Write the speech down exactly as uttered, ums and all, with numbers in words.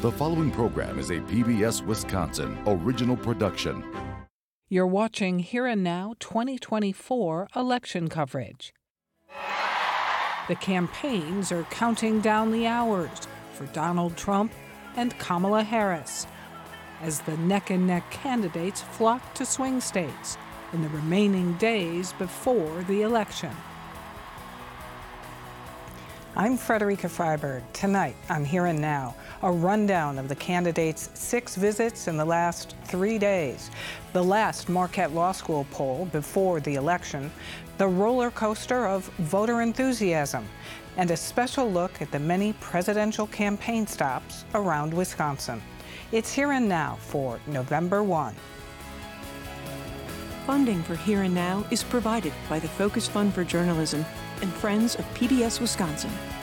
The following program is a P B S Wisconsin original production. You're watching Here and Now twenty twenty-four election coverage. The campaigns are counting down the hours for Donald Trump and Kamala Harris as the neck-and-neck candidates flock to swing states in the remaining days before the election. I'm Frederica Freiberg. Tonight on Here and Now, a rundown of the candidates' six visits in the last three days, the last Marquette Law School poll before the election, the roller coaster of voter enthusiasm, and a special look at the many presidential campaign stops around Wisconsin. It's Here and Now for November first. Funding for Here and Now is provided by the Focus Fund for Journalism and Friends of P B S Wisconsin.